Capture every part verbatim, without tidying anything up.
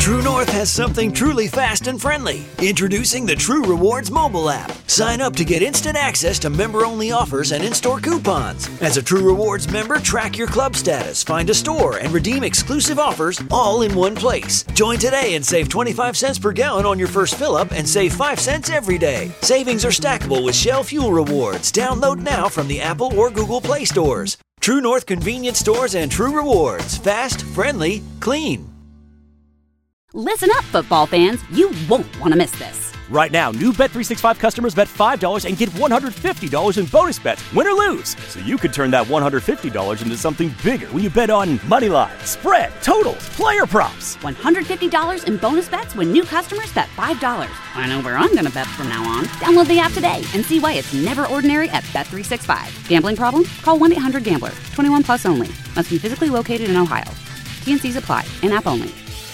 True North has something truly fast and friendly. Introducing the True Rewards mobile app. Sign up to get instant access to member-only offers and in-store coupons. As a True Rewards member, track your club status, find a store, and redeem exclusive offers all in one place. Join today and save twenty-five cents per gallon on your first fill-up and save five cents every day. Savings are stackable with Shell Fuel Rewards. Download now from the Apple or Google Play stores. True North Convenience Stores and True Rewards. Fast, friendly, clean. Listen up, football fans. You won't want to miss this. Right now, new Bet three sixty-five customers bet five dollars and get one hundred fifty dollars in bonus bets, win or lose. So you could turn that one hundred fifty dollars into something bigger when you bet on money line, spread, totals, player props. one hundred fifty dollars in bonus bets when new customers bet five dollars. I know where I'm going to bet from now on. Download the app today and see why it's never ordinary at Bet three sixty-five. Gambling problem? Call one eight hundred gambler. twenty-one plus only. Must be physically located in Ohio. T N Cs apply. In-app only.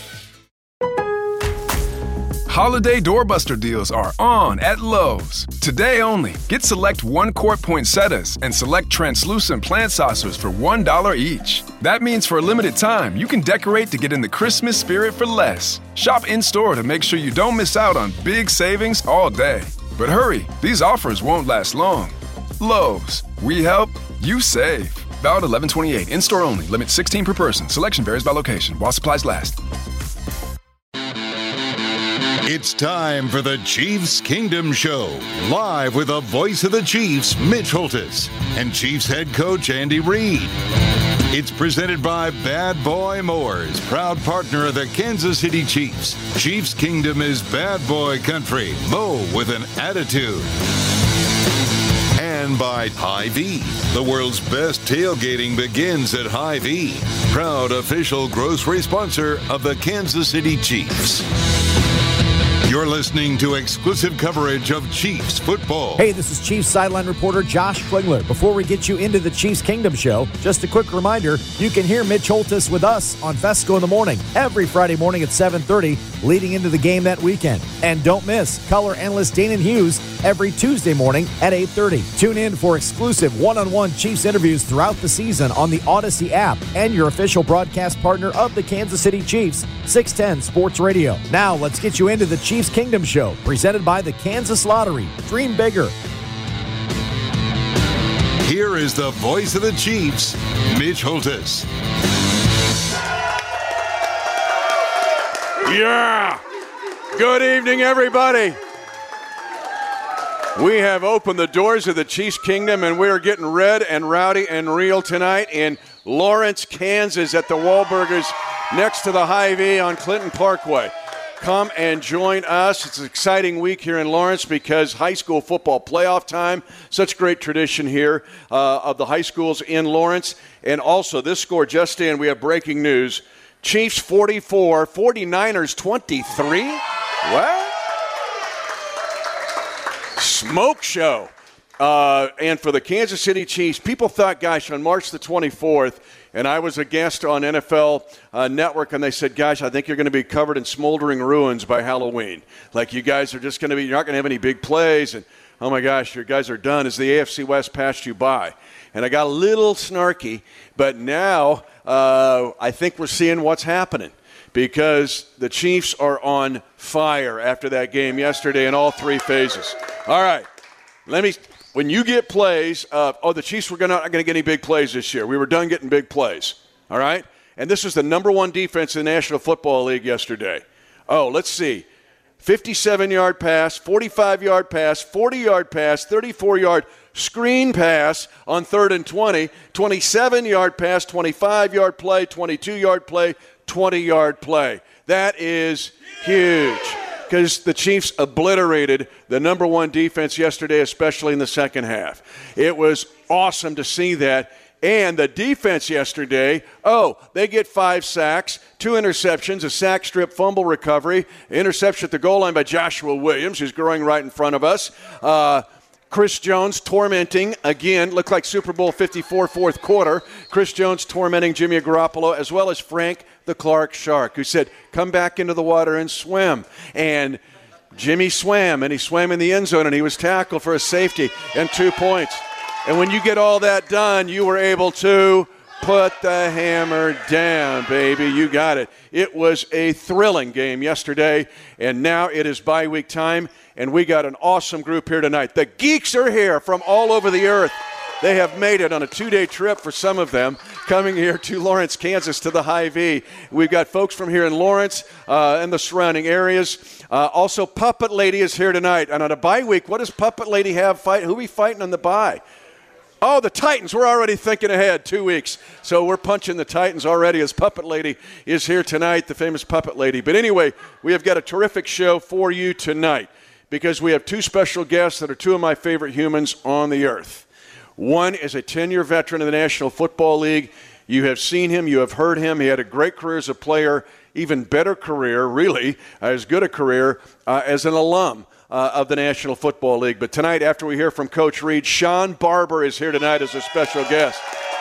Holiday doorbuster deals are on at Lowe's. Today only, get select one-quart poinsettias and select translucent plant saucers for one dollar each. That means for a limited time, you can decorate to get in the Christmas spirit for less. Shop in-store to make sure you don't miss out on big savings all day. But hurry, these offers won't last long. Lowe's, we help, you save. Valid eleven twenty-eight, in-store only, limit sixteen per person. Selection varies by location, while supplies last. It's time for the Chiefs Kingdom Show, live with the voice of the Chiefs, Mitch Holthus, and Chiefs head coach Andy Reid. It's presented by Bad Boy Mowers, proud partner of the Kansas City Chiefs. Chiefs Kingdom is bad boy country, mow with an attitude. And by Hy-Vee, the world's best tailgating begins at Hy-Vee, proud official grocery sponsor of the Kansas City Chiefs. You're listening to exclusive coverage of Chiefs football. Hey, this is Chiefs sideline reporter Josh Klingler. Before we get you into the Chiefs Kingdom Show, just a quick reminder, you can hear Mitch Holthus with us on Fesco in the Morning every Friday morning at seven thirty, leading into the game that weekend. And don't miss color analyst Danon Hughes every Tuesday morning at eight thirty. Tune in for exclusive one-on-one Chiefs interviews throughout the season on the Odyssey app and your official broadcast partner of the Kansas City Chiefs, six ten Sports Radio. Now, let's get you into the Chiefs Kingdom Show, presented by the Kansas Lottery. Dream bigger. Here is the voice of the Chiefs, Mitch Holthus. Yeah! Good evening, everybody. We have opened the doors of the Chiefs Kingdom, and we are getting red and rowdy and real tonight in Lawrence, Kansas at the Wahlburgers next to the Hy-Vee on Clinton Parkway. Come and join us. It's an exciting week here in Lawrence because high school football playoff time. Such great tradition here uh, of the high schools in Lawrence. And also, this score just in, we have breaking news. Chiefs forty-four, forty-niners twenty-three. What? Smoke show. Uh, and for the Kansas City Chiefs, people thought, gosh, on March the twenty-fourth, and I was a guest on N F L uh, Network, and they said, gosh, I think you're going to be covered in smoldering ruins by Halloween. Like, you guys are just going to be, you're not going to have any big plays, and oh my gosh, your guys are done as the A F C West passed you by. And I got a little snarky, but now uh, I think we're seeing what's happening because the Chiefs are on fire after that game yesterday in all three phases. All right, let me – when you get plays, uh, oh, the Chiefs were gonna, not going to get any big plays this year. We were done getting big plays, all right? And this was the number one defense in the National Football League yesterday. Oh, let's see. fifty-seven-yard pass, forty-five-yard pass, forty-yard pass, thirty-four-yard screen pass on third and twenty, twenty-seven-yard pass, twenty-five-yard play, twenty-two-yard play, twenty-yard play. That is huge because the Chiefs obliterated the number one defense yesterday, especially in the second half. It was awesome to see that. And the defense yesterday, oh, they get five sacks, two interceptions, a sack strip fumble recovery, interception at the goal line by Joshua Williams, who's growing right in front of us. Uh, Chris Jones tormenting, again, looked like Super Bowl fifty-four fourth quarter. Chris Jones tormenting Jimmy Garoppolo, as well as Frank the Clark Shark, who said, come back into the water and swim. And Jimmy swam, and he swam in the end zone, and he was tackled for a safety and two points. And when you get all that done, you were able to Put the hammer down, baby. You got it. It was a thrilling game yesterday, and now it is bye week time, and we got an awesome group here tonight. The geeks are here from all over the earth. They have made it on a two-day trip for some of them, coming here to Lawrence, Kansas, to the Hy-Vee. We've got folks from here in Lawrence uh, and the surrounding areas. Uh, also, Puppet Lady is here tonight. And on a bye week, what does Puppet Lady have fight? Who are we fighting on the bye? Oh, the Titans. We're already thinking ahead, two weeks. So we're punching the Titans already as Puppet Lady is here tonight, the famous Puppet Lady. But anyway, we have got a terrific show for you tonight because we have two special guests that are two of my favorite humans on the earth. One is a ten-year veteran of the National Football League. You have seen him. You have heard him. He had a great career as a player, even better career, really, as good a career uh, as an alum uh, of the National Football League. But tonight, after we hear from Coach Reid, Shawn Barber is here tonight as a special guest.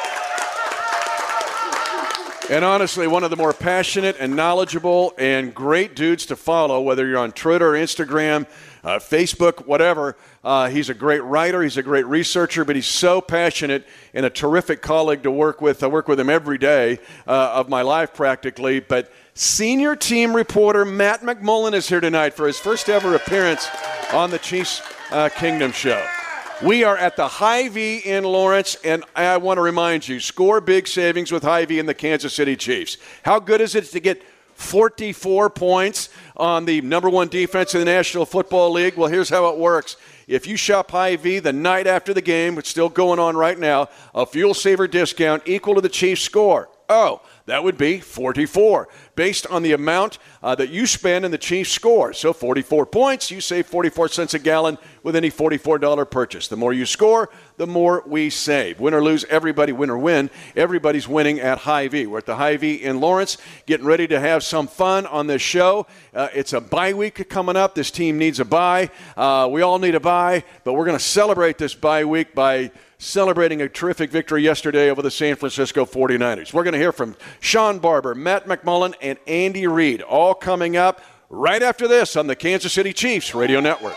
And honestly, one of the more passionate and knowledgeable and great dudes to follow, whether you're on Twitter, Instagram, uh, Facebook, whatever. Uh, he's a great writer. He's a great researcher, but he's so passionate and a terrific colleague to work with. I work with him every day uh, of my life practically. But senior team reporter Matt McMullen is here tonight for his first ever appearance on the Chiefs uh, Kingdom Show. We are at the Hy-Vee in Lawrence, and I want to remind you, score big savings with Hy-Vee and the Kansas City Chiefs. How good is it to get forty-four points on the number one defense in the National Football League? Well, here's how it works. If you shop Hy-Vee the night after the game, it's still going on right now, a fuel saver discount equal to the Chiefs score. Oh, that would be forty-four, based on the amount uh, that you spend in the Chiefs score. So forty-four points, you save forty-four cents a gallon with any forty-four dollars purchase. The more you score, the more we save. Win or lose, everybody, win or win, everybody's winning at Hy-Vee. We're at the Hy-Vee in Lawrence, getting ready to have some fun on this show. Uh, it's a bye week coming up. This team needs a bye. Uh, we all need a bye, but we're going to celebrate this bye week by celebrating a terrific victory yesterday over the San Francisco forty-niners. We're going to hear from Shawn Barber, Matt McMullen, and Andy Reid, all coming up right after this on the Kansas City Chiefs Radio Network.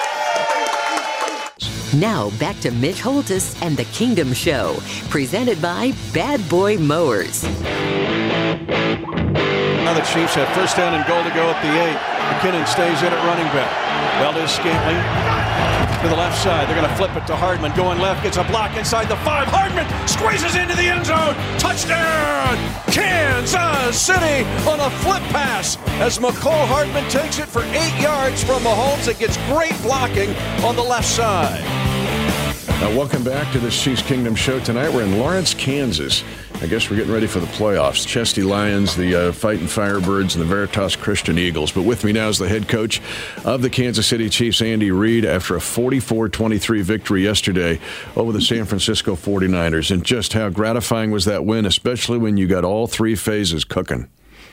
Now back to Mitch Holthus and the Kingdom Show, presented by Bad Boy Mowers. Now the Chiefs have first down and goal to go at the eight. McKinnon stays in at running back. Valdes-Scantling to the left side. They're going to flip it to Hardman. Going left, gets a block inside the five. Hardman squeezes into the end zone. Touchdown! Kansas City on a flip pass as McCall Hardman takes it for eight yards from Mahomes. It gets great blocking on the left side. Now, welcome back to this Chiefs Kingdom Show tonight. We're in Lawrence, Kansas. I guess we're getting ready for the playoffs. Chesty Lions, the uh, Fighting Firebirds, and the Veritas Christian Eagles. But with me now is the head coach of the Kansas City Chiefs, Andy Reid, after a forty-four twenty-three victory yesterday over the San Francisco forty-niners. And just how gratifying was that win, especially when you got all three phases cooking?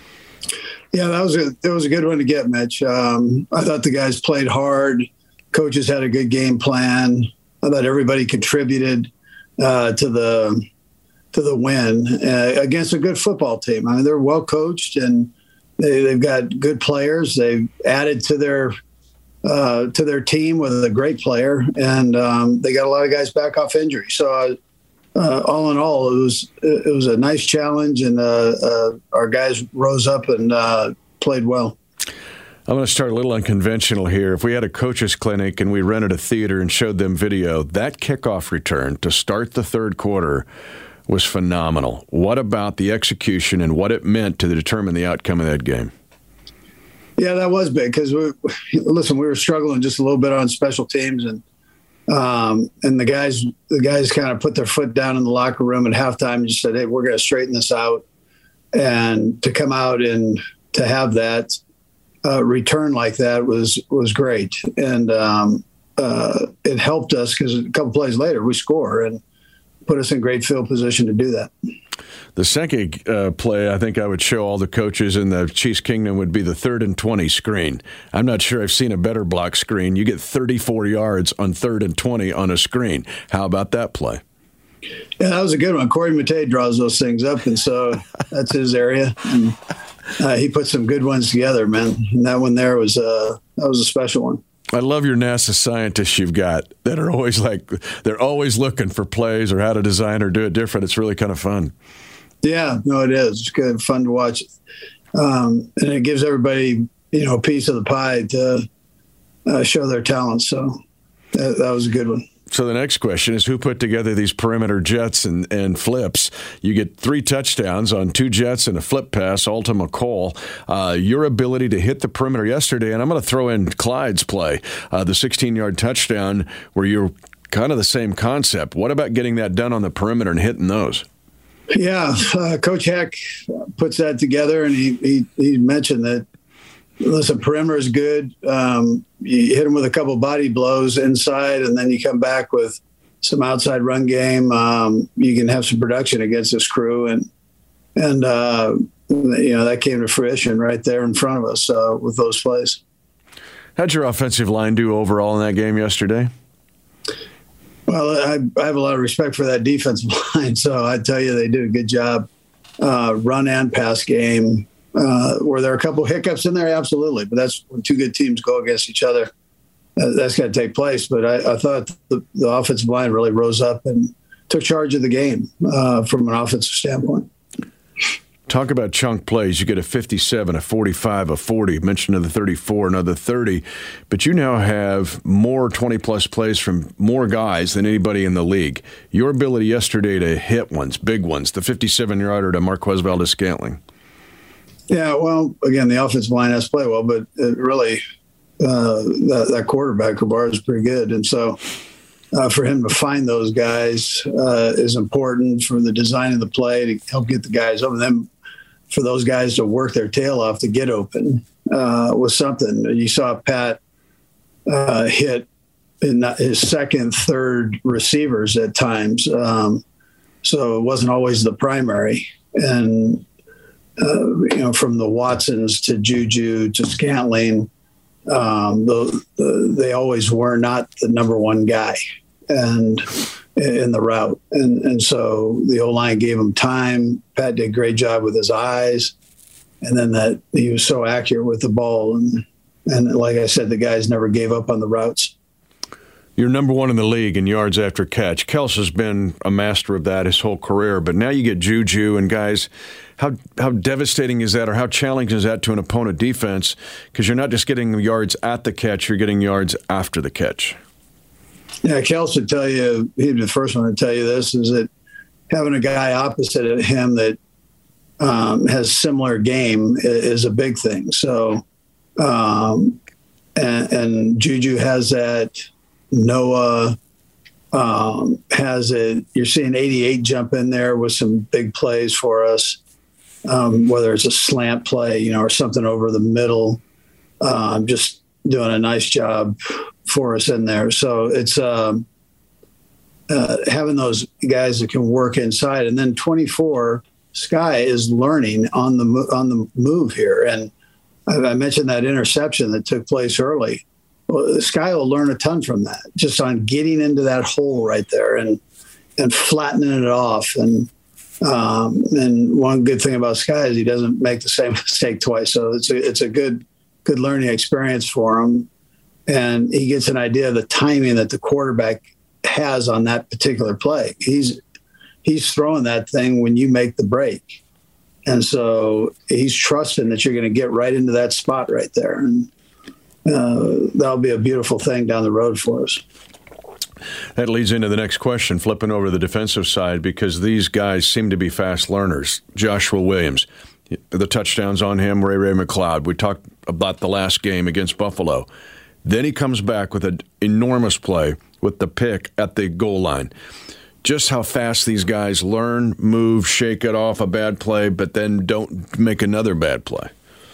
Yeah, that was a, that was a good one to get, Mitch. Um, I thought the guys played hard. Coaches had a good game plan. I thought everybody contributed uh, to the to the win uh, against a good football team. I mean, they're well coached and they, they've got good players. They've added to their uh, to their team with a great player, and um, they got a lot of guys back off injury. So, uh, all in all, it was it was a nice challenge, and uh, uh, our guys rose up and uh, played well. I'm going to start a little unconventional here. If we had a coaches clinic and we rented a theater and showed them video, that kickoff return to start the third quarter was phenomenal. What about the execution and what it meant to determine the outcome of that game? Yeah, that was big because, we, listen, we were struggling just a little bit on special teams, and um, and the guys the guys kind of put their foot down in the locker room at halftime and just said, hey, we're going to straighten this out. And to come out and to have that Uh, return like that was was great, and um, uh, it helped us because a couple plays later we score and put us in great field position to do that. The second uh, play I think I would show all the coaches in the Chiefs Kingdom would be the third and twenty screen. I'm not sure I've seen a better block screen. You get thirty-four yards on third and twenty on a screen. How about that play? Yeah, that was a good one. Corey Matei draws those things up, and so that's his area. And, Uh, he put some good ones together, man. And that one there was uh, that was a special one. I love your NASA scientists you've got that are always like, they're always looking for plays or how to design or do it different. It's really kind of fun. Yeah, no, it is. It's good, fun to watch. Um, and it gives everybody, you know, a piece of the pie to uh, show their talents. So that, that was a good one. So the next question is, who put together these perimeter jets and, and flips? You get three touchdowns on two jets and a flip pass, all to McCall. Uh, your ability to hit the perimeter yesterday, and I'm going to throw in Clyde's play, uh, the sixteen-yard touchdown where you're kind of the same concept. What about getting that done on the perimeter and hitting those? Yeah, uh, Coach Heck puts that together, and he, he, he mentioned that, listen, perimeter is good. Um, you hit them with a couple body blows inside, and then you come back with some outside run game. Um, you can have some production against this crew, and and uh, you know that came to fruition right there in front of us uh, with those plays. How'd your offensive line do overall in that game yesterday? Well, I, I have a lot of respect for that defensive line, so I tell you they did a good job, uh, run and pass game. Uh, were there a couple hiccups in there? Absolutely. But that's when two good teams go against each other. Uh, that's got to take place. But I, I thought the, the offensive line really rose up and took charge of the game uh, from an offensive standpoint. Talk about chunk plays. You get a fifty-seven, a forty-five, a forty, mentioned another thirty-four, another thirty. But you now have more twenty-plus plays from more guys than anybody in the league. Your ability yesterday to hit ones, big ones, the fifty-seven-yarder to Marquez Valdes-Scantling. Yeah, well, again, the offensive line has to play well, but it really uh, that, that quarterback, Kabar, is pretty good. And so uh, for him to find those guys uh, is important for the design of the play to help get the guys open. Then for those guys to work their tail off to get open uh, was something. You saw Pat uh, hit in his second, third receivers at times. Um, so it wasn't always the primary. And Uh, you know, from the Watsons to Juju to Scantling, um, the, the, they always were not the number one guy and in the route. And, and so the O-line gave him time. Pat did a great job with his eyes. And then that he was so accurate with the ball. And, and like I said, the guys never gave up on the routes. You're number one in the league in yards after catch. Kels has been a master of that his whole career, but now you get Juju and guys. How how devastating is that, or how challenging is that to an opponent defense? Because you're not just getting yards at the catch, you're getting yards after the catch. Yeah, Kels would tell you, he'd be the first one to tell you this, is that having a guy opposite of him that um, has similar game is a big thing. So, um, and, and Juju has that. Noah um, has it. You're seeing eighty-eight jump in there with some big plays for us, um, whether it's a slant play, you know, or something over the middle. Um, just doing a nice job for us in there. So it's um, uh, having those guys that can work inside, and then twenty-four Sky is learning on the on the move here. And I, I mentioned that interception that took place early. Well, Sky will learn a ton from that, just on getting into that hole right there and and flattening it off. And um, and one good thing about Sky is he doesn't make the same mistake twice. So it's a, it's a good good learning experience for him. And he gets an idea of the timing that the quarterback has on that particular play. He's he's throwing that thing when you make the break. And so he's trusting that you're going to get right into that spot right there. And Uh, that'll be a beautiful thing down the road for us. That leads into the next question, flipping over to the defensive side, because these guys seem to be fast learners. Joshua Williams, the touchdowns on him, Ray Ray McCloud. We talked about the last game against Buffalo. Then he comes back with an enormous play with the pick at the goal line. Just how fast these guys learn, move, shake it off a bad play, but then don't make another bad play.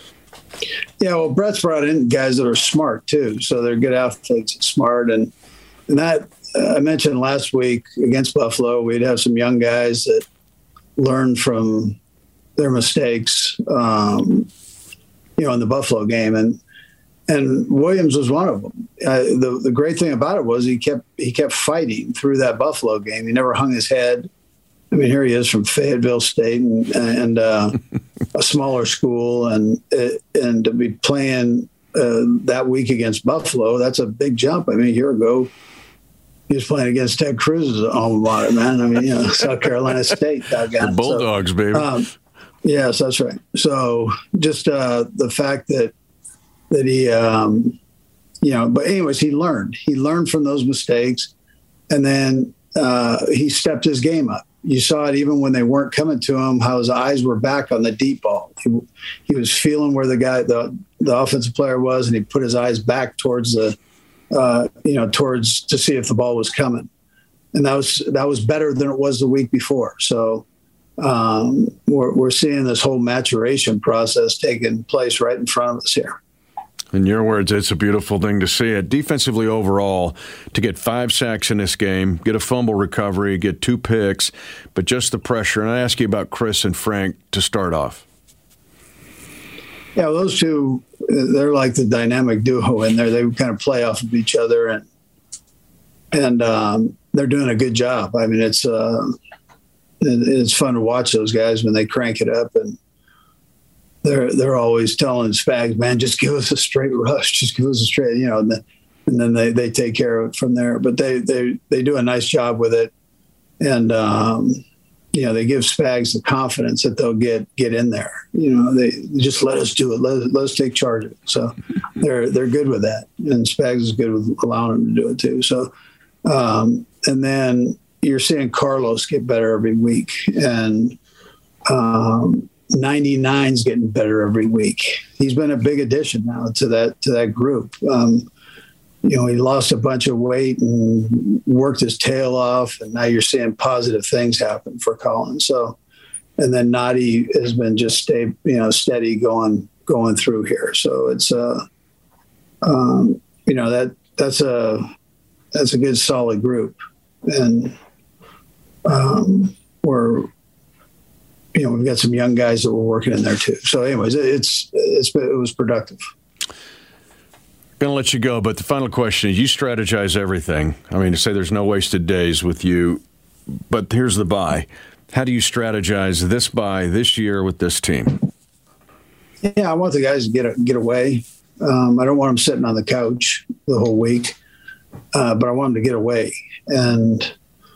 Yeah, well, Brett's brought in guys that are smart, too. So they're good athletes and smart. And, and that, uh, I mentioned last week against Buffalo, we'd have some young guys that learn from their mistakes, um, you know, in the Buffalo game. And and Williams was one of them. Uh, the, the great thing about it was he kept he kept fighting through that Buffalo game. He never hung his head. I mean, here he is from Fayetteville State and, and uh, a smaller school, and and to be playing uh, that week against Buffalo. That's a big jump. I mean, a year ago, he was playing against Ted Cruz's alma mater, man. I mean, you know, South Carolina State. The Bulldogs, so, baby. Um, yes, that's right. So just uh, the fact that that he, um, you know, but anyways, he learned. He learned from those mistakes, and then uh, he stepped his game up. You saw it even when they weren't coming to him, how his eyes were back on the deep ball. He, he was feeling where the guy, the, the offensive player was, and he put his eyes back towards the, uh, you know, towards to see if the ball was coming. And that was, that was better than it was the week before. So um, we're, we're seeing this whole maturation process taking place right in front of us here. In your words, it's a beautiful thing to see it. Defensively overall, to get five sacks in this game, get a fumble recovery, get two picks, but just the pressure. And I ask you about Chris and Frank to start off. Yeah, those two, they're like the dynamic duo in there. They kind of play off of each other, and and um, they're doing a good job. I mean, it's uh, it, it's fun to watch those guys when they crank it up, and they're they're always telling Spags, man, just give us a straight rush, just give us a straight, you know, and, the, and then they, they take care of it from there. But they they they do a nice job with it, and um, you know, they give Spags the confidence that they'll get get in there. You know, they just let us do it, let, let us take charge of it. So they're they're good with that, and Spags is good with allowing them to do it too. So um, and then you're seeing Carlos get better every week, and um, ninety-nine's getting better every week. He's been a big addition now to that to that group. Um, you know, he lost a bunch of weight and worked his tail off, and now you're seeing positive things happen for Colin. So, and then Nadi has been just stay, you know, steady going going through here. So it's uh, um, you know, that that's a that's a good solid group, and um, we're. You know, we've got some young guys that were working in there too. So, anyways, it's it's it was productive. Gonna let you go, but the final question is: you strategize everything. I mean, to say there's no wasted days with you, but here's the bye. How do you strategize this bye this year with this team? Yeah, I want the guys to get get away. Um, I don't want them sitting on the couch the whole week, uh, but I want them to get away and.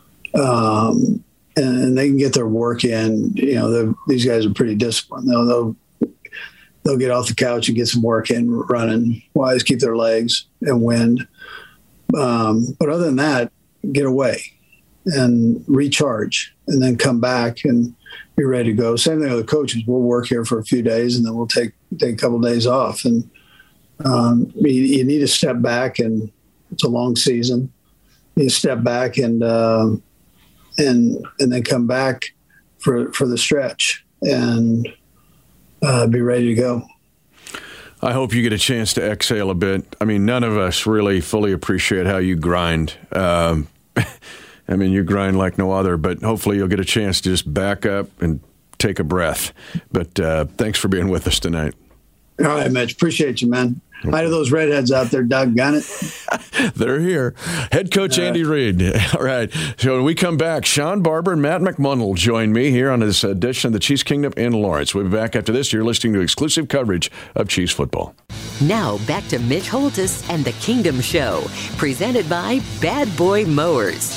Um, And they can get their work in. You know, these guys are pretty disciplined. They'll, they'll they'll get off the couch and get some work in running wise, keep their legs and wind. Um, but other than that, get away and recharge, and then come back and be ready to go. Same thing with the coaches. We'll work here for a few days, and then we'll take take a couple of days off. And um, you, you need to step back, and it's a long season. You step back and. Uh, and and then come back for for the stretch and uh, be ready to go. I hope you get a chance to exhale a bit. I mean, none of us really fully appreciate how you grind. Um, I mean, you grind like no other, but hopefully you'll get a chance to just back up and take a breath. But uh, thanks for being with us tonight. All right, Mitch. Appreciate you, man. Hi to those redheads out there, doggone it. They're here. Head coach Andy Reid. All right. So when we come back, Sean Barber and Matt McMunnell join me here on this edition of the Chiefs Kingdom in Lawrence. We'll be back after this. You're listening to exclusive coverage of Chiefs football. Now back to Mitch Holthus and the Kingdom Show, presented by Bad Boy Mowers.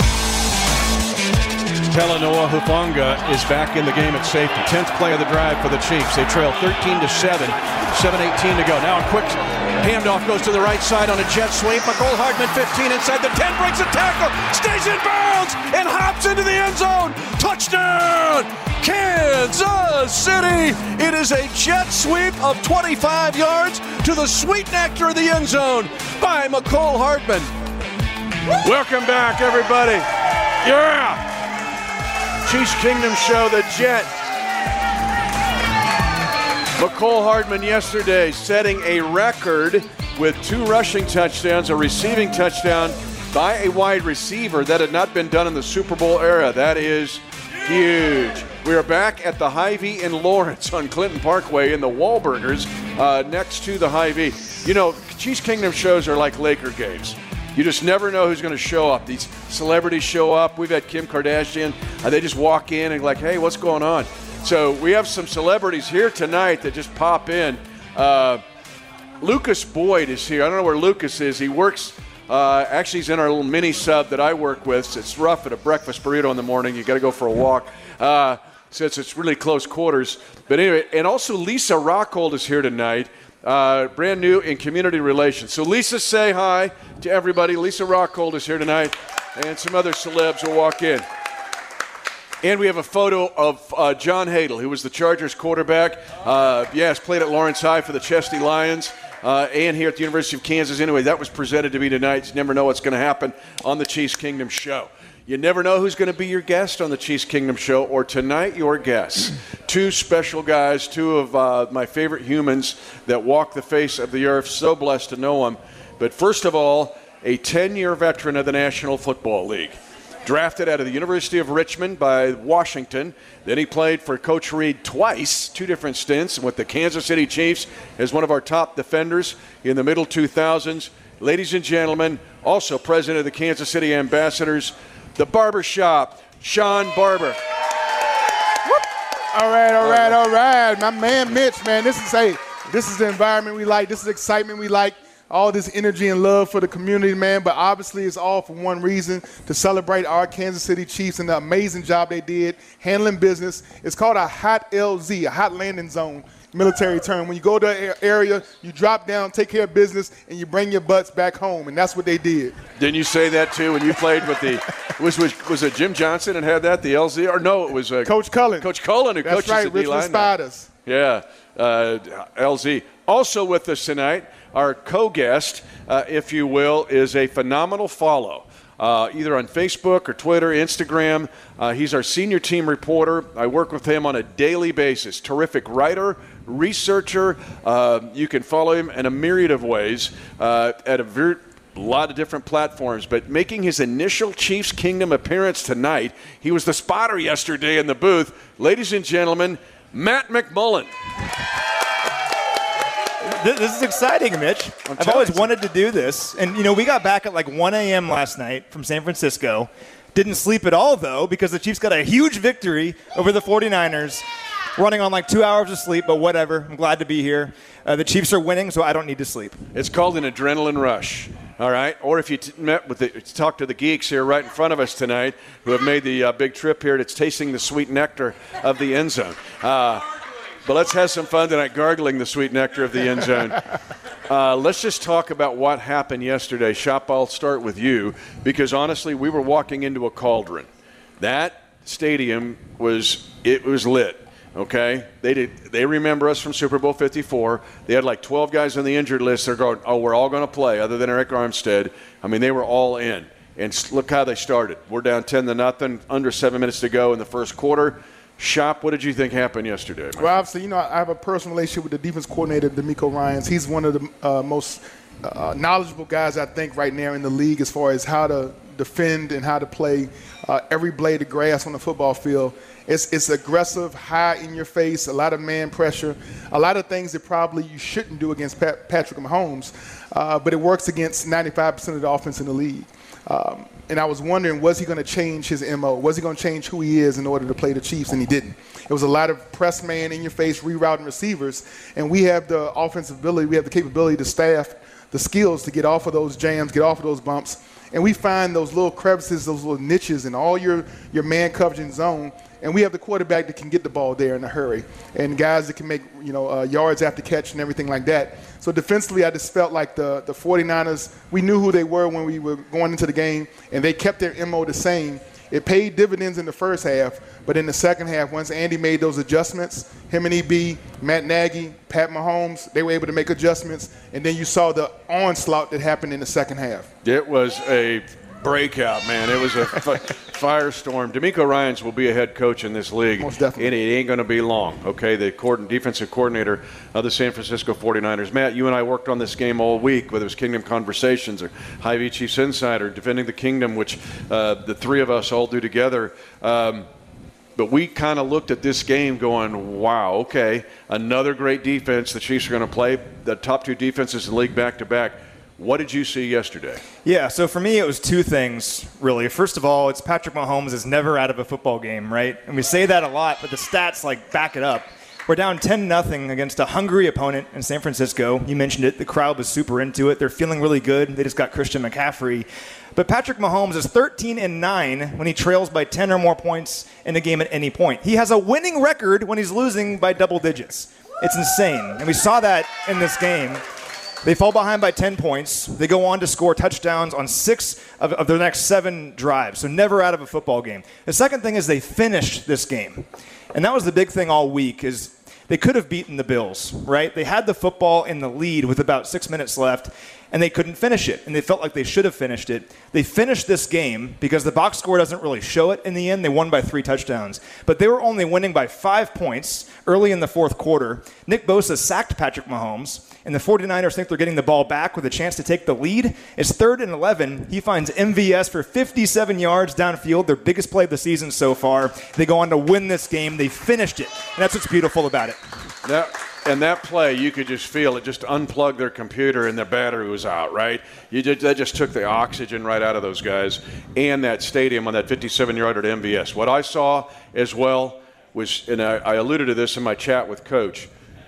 Talanoa Hufanga is back in the game at safety. tenth play of the drive for the Chiefs. They trail thirteen to seven. seven eighteen to go. Now a quick handoff goes to the right side on a jet sweep. Mecole Hardman fifteen inside the ten, breaks a tackle, stays in bounds, and hops into the end zone. Touchdown, Kansas City. It is a jet sweep of twenty-five yards to the sweet nectar of the end zone by Mecole Hardman. Welcome back, everybody. Yeah. Chiefs Kingdom Show, the Jet. Mecole Hardman yesterday setting a record with two rushing touchdowns, a receiving touchdown by a wide receiver. That had not been done in the Super Bowl era. That is huge. We are back at the Hy-Vee in Lawrence on Clinton Parkway in the Wahlburgers uh, next to the Hy-Vee. You know, Chiefs Kingdom shows are like Laker games. You just never know who's going to show up. These celebrities show up. We've had Kim Kardashian. Uh, they just walk in and like, hey, what's going on? So we have some celebrities here tonight that just pop in. Uh, Lucas Boyd is here. I don't know where Lucas is. He works, uh, actually he's in our little mini sub that I work with. It's rough at a breakfast burrito in the morning. You got to go for a walk. Uh, since it's really close quarters. But anyway, and also Lisa Rockhold is here tonight, uh, brand new in community relations. So Lisa, say hi to everybody. Lisa Rockhold is here tonight, and some other celebs will walk in. And we have a photo of uh, John Hadel, who was the Chargers quarterback. Uh, yes, played at Lawrence High for the Chesty Lions, uh, and here at the University of Kansas. Anyway, that was presented to me tonight. You never know what's going to happen on the Chiefs Kingdom Show. You never know who's going to be your guest on the Chiefs Kingdom Show, or tonight your guests. Two special guys, two of uh, my favorite humans that walk the face of the earth. So blessed to know them. But first of all, a ten-year veteran of the National Football League. Drafted out of the University of Richmond by Washington. Then he played for Coach Reed twice, two different stints, with the Kansas City Chiefs as one of our top defenders in the middle two thousands. Ladies and gentlemen, also president of the Kansas City Ambassadors, the Barbershop, Sean Barber. All right, all right, all right. My man Mitch, man, this is hey, this is the environment we like. This is excitement we like. All this energy and love for the community, man. But obviously it's all for one reason, to celebrate our Kansas City Chiefs and the amazing job they did handling business. It's called a hot L Z, a hot landing zone. Military term. When you go to an area, you drop down, take care of business, and you bring your butts back home, and that's what they did. Didn't you say that too when you played with the was was was it Jim Johnson and had that the L Z or no? It was uh, Coach Cullen. Coach Cullen who that's coaches right, the D-line. Richmond Spiders. Yeah, uh, L Z. Also with us tonight, our co-guest, uh, if you will, is a phenomenal follow. Uh, either on Facebook or Twitter, Instagram. Uh, he's our senior team reporter. I work with him on a daily basis. Terrific writer, researcher. Uh, you can follow him in a myriad of ways uh, at a ver- lot of different platforms. But making his initial Chiefs Kingdom appearance tonight, he was the spotter yesterday in the booth. Ladies and gentlemen, Matt McMullen. This is exciting, Mitch. I've always wanted to do this. And, you know, we got back at like one a.m. last night from San Francisco. Didn't sleep at all, though, because the Chiefs got a huge victory over the forty-niners, running on like two hours of sleep, but whatever. I'm glad to be here. Uh, the Chiefs are winning, so I don't need to sleep. It's called an adrenaline rush, all right? Or if you t- met with the, talk to the geeks here right in front of us tonight who have made the uh, big trip here, it's tasting the sweet nectar of the end zone. Uh, But let's have some fun tonight gargling the sweet nectar of the end zone. Uh, let's just talk about what happened yesterday. Shop, I'll start with you because, honestly, we were walking into a cauldron. That stadium was it was lit, okay? They did. They remember us from Super Bowl fifty-four. They had like twelve guys on the injured list. They're going, oh, we're all going to play other than Eric Armstead. I mean, they were all in. And look how they started. We're down ten to nothing, under seven minutes to go in the first quarter. Shop, what did you think happened yesterday, Mike? Well, obviously, you know, I have a personal relationship with the defense coordinator, D'Amico Ryans. He's one of the uh, most uh, knowledgeable guys, I think, right now in the league as far as how to defend and how to play uh, every blade of grass on the football field. It's, it's aggressive, high in your face, a lot of man pressure, a lot of things that probably you shouldn't do against Pat, Patrick Mahomes, uh, but it works against ninety-five percent of the offense in the league. Um, and I was wondering, was he going to change his M O? Was he going to change who he is in order to play the Chiefs? And he didn't. It was a lot of press man in your face, rerouting receivers. And we have the offensive ability, we have the capability to staff the skills to get off of those jams, get off of those bumps. And we find those little crevices, those little niches in all your, your man coverage and zone. And we have the quarterback that can get the ball there in a hurry, and guys that can make, you know, uh, yards after catch and everything like that. So defensively, I just felt like the, the forty-niners, we knew who they were when we were going into the game, and they kept their M O the same. It paid dividends in the first half, but in the second half, once Andy made those adjustments, him and E B, Matt Nagy, Pat Mahomes, they were able to make adjustments, and then you saw the onslaught that happened in the second half. It was a breakout, man. It was a f- firestorm. D'Amico Ryans will be a head coach in this league. Most definitely. And it ain't going to be long, okay? The coord- defensive coordinator of the San Francisco forty-niners. Matt, you and I worked on this game all week, whether it was Kingdom Conversations or Hy-Vee Chiefs Insider, Defending the Kingdom, which uh, the three of us all do together. Um, but we kind of looked at this game going, wow, okay, another great defense. The Chiefs are going to play the top two defenses in the league back-to-back. What did you see yesterday? Yeah, so for me it was two things, really. First of all, it's Patrick Mahomes is never out of a football game, right? And we say that a lot, but the stats, like, back it up. We're down ten nothing against a hungry opponent in San Francisco. You mentioned it. The crowd was super into it. They're feeling really good. They just got Christian McCaffrey. But Patrick Mahomes is thirteen and nine when he trails by ten or more points in a game at any point. He has a winning record when he's losing by double digits. It's insane. And we saw that in this game. They fall behind by ten points. They go on to score touchdowns on six of, of their next seven drives, so never out of a football game. The second thing is they finished this game. And that was the big thing all week is they could have beaten the Bills, right? They had the football in the lead with about six minutes left, and they couldn't finish it, and they felt like they should have finished it. They finished this game because the box score doesn't really show it in the end. They won by three touchdowns. But they were only winning by five points early in the fourth quarter. Nick Bosa sacked Patrick Mahomes, and the 49ers think they're getting the ball back with a chance to take the lead. It's third and eleven. He finds M V S for fifty-seven yards downfield, their biggest play of the season so far. They go on to win this game. They finished it, and that's what's beautiful about it. That, and that play, you could just feel it just unplugged their computer and their battery was out, right? You just, that just took the oxygen right out of those guys and that stadium on that fifty-seven-yarder to M V S. What I saw as well was, and I, I alluded to this in my chat with Coach,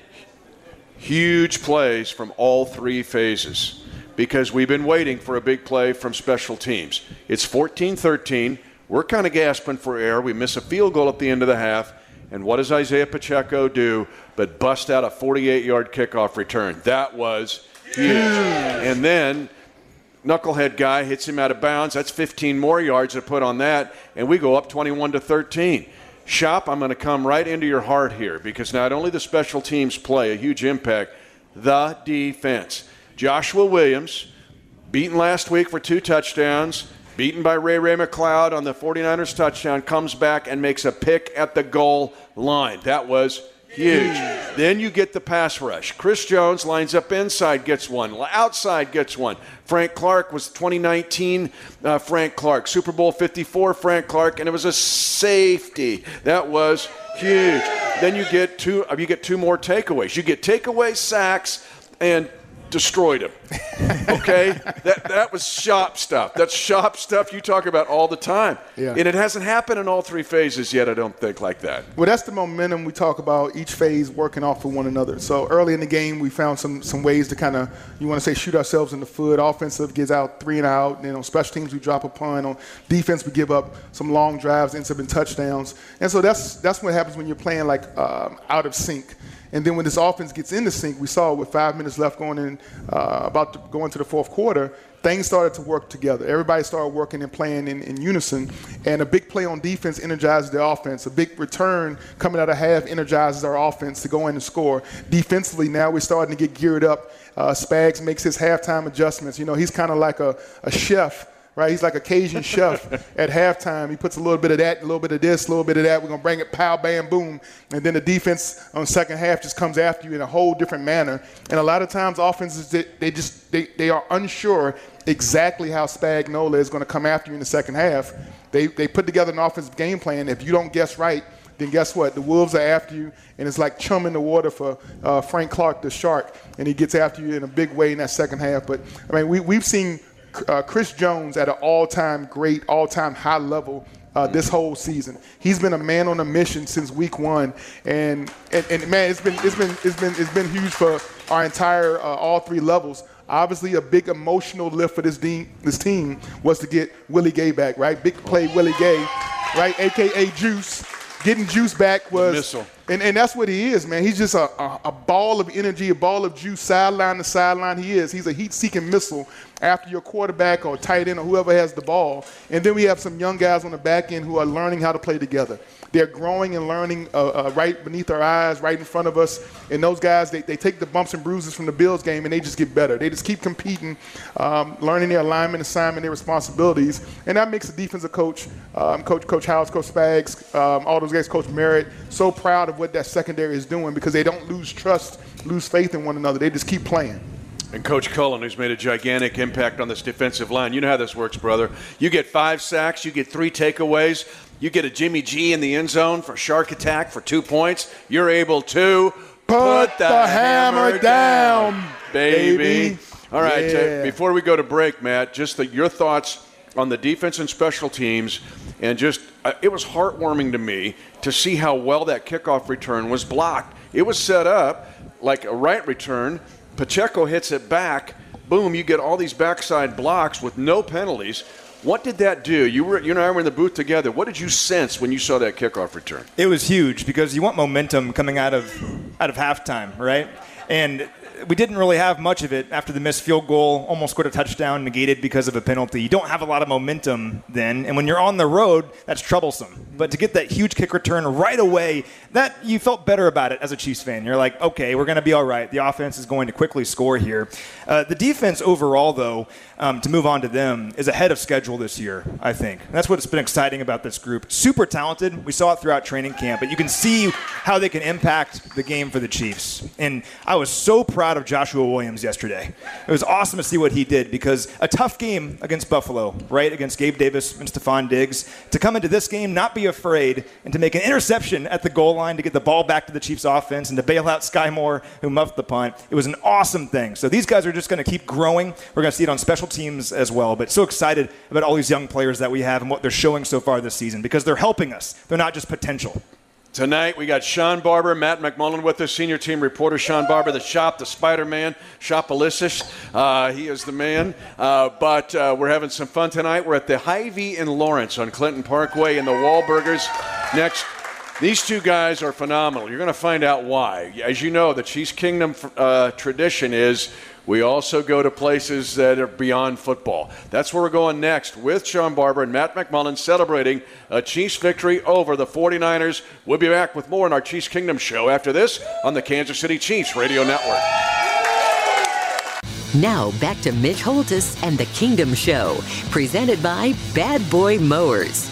huge plays from all three phases because we've been waiting for a big play from special teams. It's fourteen thirteen. We're kind of gasping for air. We miss a field goal at the end of the half. And what does Isaiah Pacheco do but bust out a forty-eight-yard kickoff return? That was huge. And then knucklehead guy hits him out of bounds. That's fifteen more yards to put on that, and we go up twenty-one to thirteen. Shop, I'm going to come right into your heart here because not only the special teams play a huge impact, the defense. Joshua Williams, beaten last week for two touchdowns, beaten by Ray Ray McCloud on the 49ers touchdown, comes back and makes a pick at the goal line. That was huge. Then you get the pass rush. Chris Jones lines up inside, gets one. Outside gets one. Frank Clark was twenty nineteen uh, Frank Clark. Super Bowl fifty-four Frank Clark, and it was a safety. That was huge. Then you get two, you get two more takeaways. You get takeaway sacks and destroyed him. Okay? that that was shop stuff. That's shop stuff you talk about all the time. Yeah. And it hasn't happened in all three phases yet, I don't think, like that. Well, that's the momentum we talk about, each phase working off of one another. So early in the game, we found some some ways to kind of, you want to say, shoot ourselves in the foot. Offensive gets out three and out. And then on special teams, we drop a punt. On defense, we give up some long drives, ends up in touchdowns. And so that's that's what happens when you're playing like um, out of sync. And then when this offense gets into sync, we saw with five minutes left going in, uh, about to go into the fourth quarter, things started to work together. Everybody started working and playing in, in unison. And a big play on defense energizes the offense. A big return coming out of half energizes our offense to go in and score. Defensively, now we're starting to get geared up. Uh, Spags makes his halftime adjustments. You know, he's kind of like a, a chef. Right, he's like a Cajun chef at halftime. He puts a little bit of that, a little bit of this, a little bit of that. We're going to bring it, pow, bam, boom. And then the defense on second half just comes after you in a whole different manner. And a lot of times offenses, they, they just they, they are unsure exactly how Spagnuolo is going to come after you in the second half. They, they put together an offensive game plan. If you don't guess right, then guess what? The Wolves are after you, and it's like chum in the water for uh, Frank Clark, the shark, and he gets after you in a big way in that second half. But, I mean, we, we've seen – Uh, Chris Jones at an all-time great, all-time high level uh, this whole season. He's been a man on a mission since week one, and and, and man, it's been it's been it's been it's been huge for our entire uh, all three levels. Obviously, a big emotional lift for this team. This team was to get Willie Gay back, right? Big play, Willie Gay, right? A K A Juice. Getting Juice back was, and, and that's what he is, man. He's just a, a, a ball of energy, a ball of juice, sideline to sideline. He is. He's a heat-seeking missile after your quarterback or tight end or whoever has the ball. And then we have some young guys on the back end who are learning how to play together. They're growing and learning uh, uh, right beneath our eyes, right in front of us. And those guys, they, they take the bumps and bruises from the Bills game, and they just get better. They just keep competing, um, learning their alignment, assignment, their responsibilities. And that makes the defensive coach, um, Coach Coach House, Coach Spags, um, all those guys, Coach Merritt, so proud of what that secondary is doing because they don't lose trust, lose faith in one another. They just keep playing. And Coach Cullen, who's made a gigantic impact on this defensive line. You know how this works, brother. You get five sacks, you get three takeaways, you get a Jimmy G in the end zone for shark attack for two points. You're able to put, put the, the hammer, hammer down, down, baby. baby. All right, yeah. uh, before we go to break, Matt, just the, your thoughts on the defense and special teams, and just uh, it was heartwarming to me to see how well that kickoff return was blocked. It was set up like a right return. Pacheco hits it back. Boom, you get all these backside blocks with no penalties. What did that do? You were, you and I were in the booth together. What did you sense when you saw that kickoff return? It was huge because you want momentum coming out of out of halftime, right? And we didn't really have much of it after the missed field goal, almost scored a touchdown, negated because of a penalty. You don't have a lot of momentum then, and when you're on the road, that's troublesome. But to get that huge kick return right away, that you felt better about it as a Chiefs fan. You're like, okay, we're going to be all right. The offense is going to quickly score here. Uh, the defense overall, though, um, to move on to them, is ahead of schedule this year, I think. And that's what's been exciting about this group. Super talented. We saw it throughout training camp, but you can see how they can impact the game for the Chiefs. And I was so proud of Joshua Williams yesterday. It was awesome to see what he did because a tough game against Buffalo, right, against Gabe Davis and Stephon Diggs, to come into this game, not be afraid, and to make an interception at the goal line to get the ball back to the Chiefs offense and to bail out Sky Moore, who muffed the punt. It was an awesome thing. So these guys are just going to keep growing. We're going to see it on special teams as well, but so excited about all these young players that we have and what they're showing so far this season because they're helping us. They're not just potential. Tonight, we got Sean Barber, Matt McMullen with us, senior team reporter. Sean Barber, the Shop, the Spider-Man, Shopalicious. Uh, he is the man. Uh, but uh, we're having some fun tonight. We're at the Hy-Vee in Lawrence on Clinton Parkway in the Wahlburgers. Next, these two guys are phenomenal. You're going to find out why. As you know, the Chiefs Kingdom uh, tradition is we also go to places that are beyond football. That's where we're going next with Sean Barber and Matt McMullen celebrating a Chiefs victory over the forty-niners. We'll be back with more in our Chiefs Kingdom show after this on the Kansas City Chiefs Radio Network. Now back to Mitch Holthus and the Kingdom Show, presented by Bad Boy Mowers.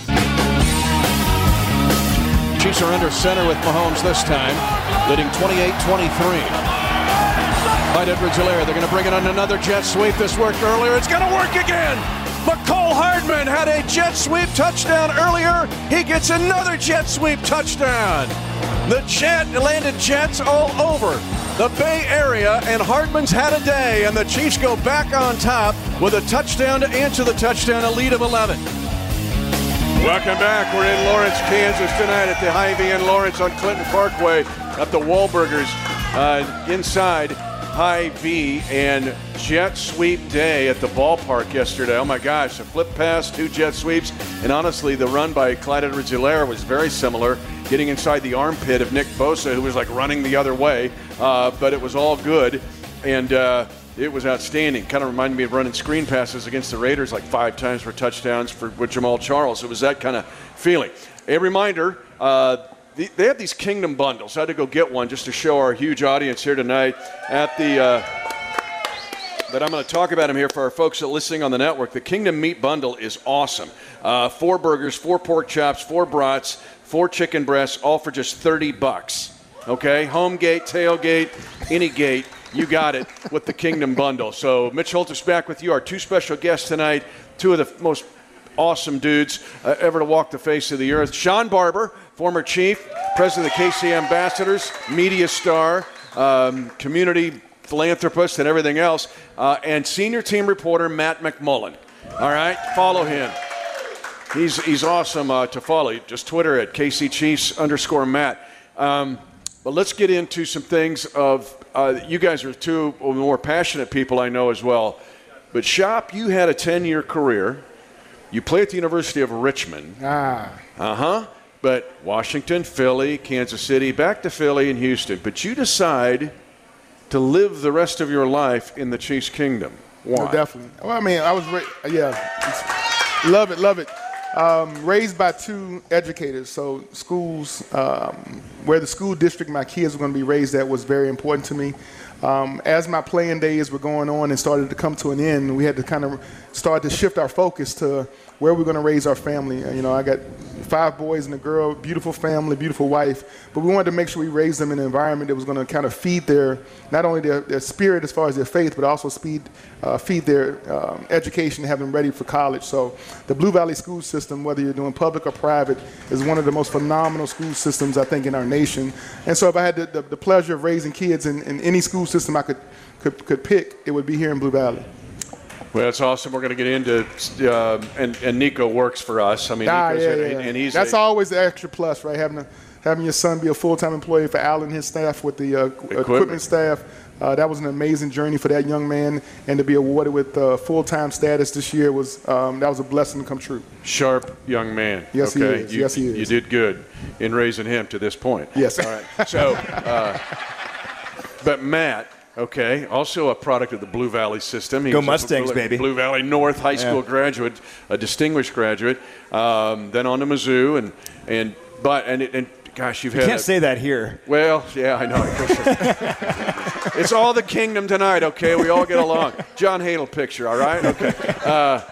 Chiefs are under center with Mahomes this time, leading twenty-eight twenty-three. By Edwards-Helaire, they're going to bring it on another jet sweep. This worked earlier. It's going to work again. McCole Hardman had a jet sweep touchdown earlier. He gets another jet sweep touchdown. The jet landed jets all over the Bay Area, and Hardman's had a day, and the Chiefs go back on top with a touchdown to answer the touchdown, a lead of eleven. Welcome back. We're in Lawrence, Kansas tonight at the Hy-Vee in Lawrence on Clinton Parkway at the Wahlburgers uh, inside Hy-Vee, and jet sweep day at the ballpark yesterday. Oh my gosh, a flip pass, two jet sweeps, and honestly the run by Clyde Edwards-Helaire was very similar, getting inside the armpit of Nick Bosa, who was like running the other way, uh, but it was all good, and uh, it was outstanding. Kind of reminded me of running screen passes against the Raiders like five times for touchdowns for with Jamal Charles. It was that kind of feeling. A reminder, uh, they have these Kingdom bundles. I had to go get one just to show our huge audience here tonight at the uh, – but I'm going to talk about them here for our folks that are listening on the network. The Kingdom Meat Bundle is awesome. Uh, four burgers, four pork chops, four brats, four chicken breasts, all for just thirty bucks. Okay? Home gate, tailgate, any gate, you got it with the Kingdom Bundle. So Mitch Holthus back with you. Our two special guests tonight, two of the most awesome dudes uh, ever to walk the face of the earth. Sean Barber, former chief, president of the K C Ambassadors, media star, um, community philanthropist, and everything else, uh, and senior team reporter Matt McMullen. All right, follow him. He's he's awesome uh, to follow. Just Twitter at K C Chiefs underscore Matt. Um, but let's get into some things of uh, you guys are two of the more passionate people I know as well. But Shop, you had a ten-year career. You played at the University of Richmond. Ah. Uh-huh. But Washington, Philly, Kansas City, back to Philly and Houston. But you decide to live the rest of your life in the Chiefs Kingdom. Why? No, definitely. Well, I mean, I was, ra- yeah, love it, love it. Um, raised by two educators, so schools, um, where the school district my kids were going to be raised at was very important to me. Um, as my playing days were going on and started to come to an end, we had to kind of start to shift our focus to where we're going to raise our family. You know, I got five boys and a girl, beautiful family, beautiful wife, but we wanted to make sure we raised them in an environment that was going to kind of feed their, not only their, their spirit as far as their faith, but also speed, uh, feed their um, education, have them ready for college. So the Blue Valley school system, whether you're doing public or private, is one of the most phenomenal school systems, I think, in our nation. And so if I had the, the, the pleasure of raising kids in, in any school system I could, could, could pick, it would be here in Blue Valley. Well, that's awesome. We're going to get into uh, and, and Nico works for us. I mean, ah, Nico's yeah, a, yeah. and he's that's a, always the extra plus, right? Having a, having your son be a full-time employee for Al and his staff with the uh, equipment. equipment staff. Uh, that was an amazing journey for that young man, and to be awarded with uh, full-time status this year was um, that was a blessing to come true. Sharp young man. Yes, okay. he is. You, yes, he is. You did good in raising him to this point. Yes. All right. So, uh, but Matt, okay, also a product of the Blue Valley system. He Go was a Mustangs, Blue, baby. Blue Valley North High School Yeah. graduate, a distinguished graduate, um, then on to Mizzou, and and but and and. Gosh, you've You had can't a, say that here. Well, yeah, I know. It's all the kingdom tonight, okay? We all get along. John Hadel picture, all right? Okay. Uh,